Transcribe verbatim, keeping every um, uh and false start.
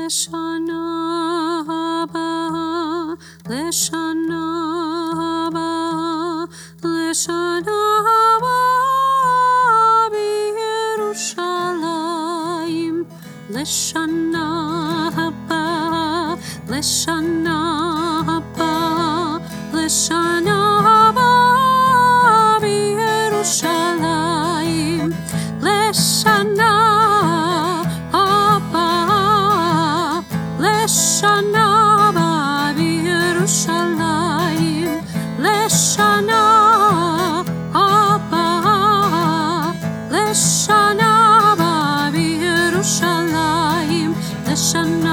לשנה הבאה, לשנה הבאה, לשנה הבאה בירושלים. לשנה הבאה, לשנה הבאה, לשנה הבאה בירושלים. לשנה הבאה, לשנה הבאה בירושלים. לשנה הבאה, לשנה הבאה בירושלים. לשנה